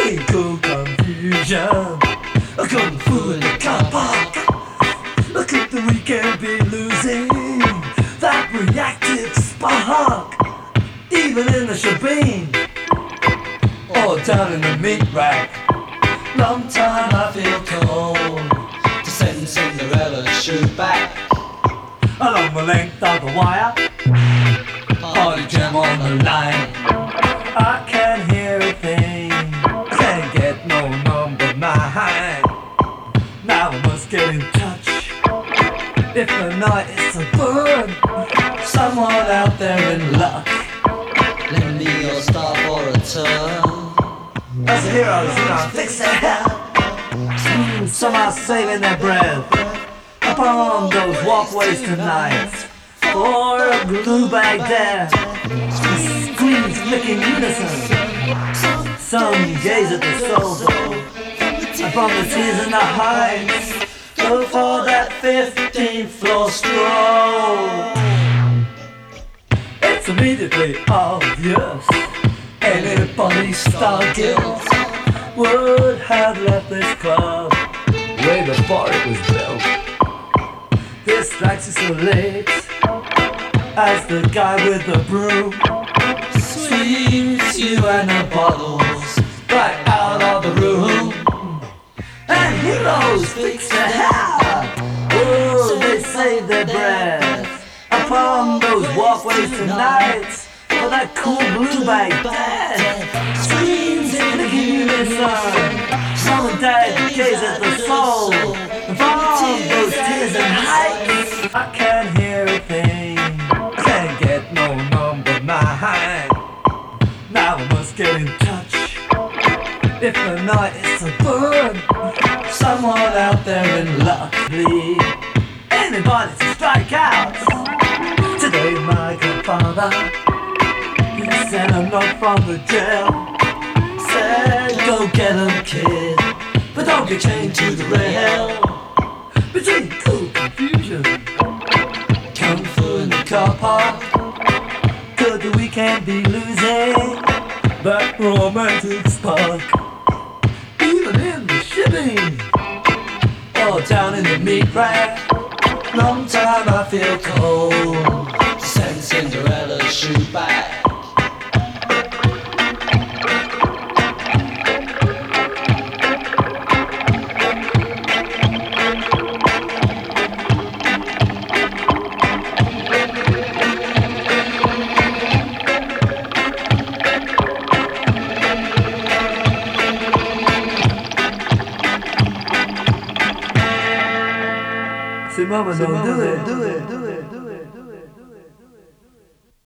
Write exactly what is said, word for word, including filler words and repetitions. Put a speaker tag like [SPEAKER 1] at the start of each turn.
[SPEAKER 1] Between cool confusion, a kung fu in the car park. Could the weekend be losing that reactive spark? Even in the shebeen or down in the meat rack. Long time I feel cold
[SPEAKER 2] to send Cinderella's shoe back
[SPEAKER 1] along the length of the wire.
[SPEAKER 2] Party jam on the line.
[SPEAKER 1] I can't hear a thing, I can't get no number nine. Now I must get in touch. If the night is to burn, someone out there in luck,
[SPEAKER 2] lend me your star for a turn.
[SPEAKER 1] as the heroes, you know, fix their hair. Some are saving their breath upon those walkways tonight for a glue bag there. Screams flicking unison. Some gaze at the soul upon the tears in the heights. Go for that fifteenth floor stroll. It's immediately obvious anybody star guilt would have left this club way before it was built. This strikes you so late as the guy with the broom sweeps you and the bottles right out of the room. And heroes fix their hair, oh, they save their breath upon those walkways tonight for that cool blue bag death. Screams in the unison, mom and dad gaze at the soul from those tears and heights. I can't hear a thing, I can't get no number nine. Now I must get in touch. If the night is to burn, someone out there in luck, please. Anybody to strike out. Today my godfather, he sent a note from the jail. Said go get him, kid, but don't get chained to the rail. Between cool confusion, kung fu in the car park. Could the weekend be losing that romantic spark? Even in the shipping or down in the meat rack. Long time I feel cold
[SPEAKER 2] to send Cinderella's shoe back.
[SPEAKER 1] Say mama, don't do it, do it, do it, do it.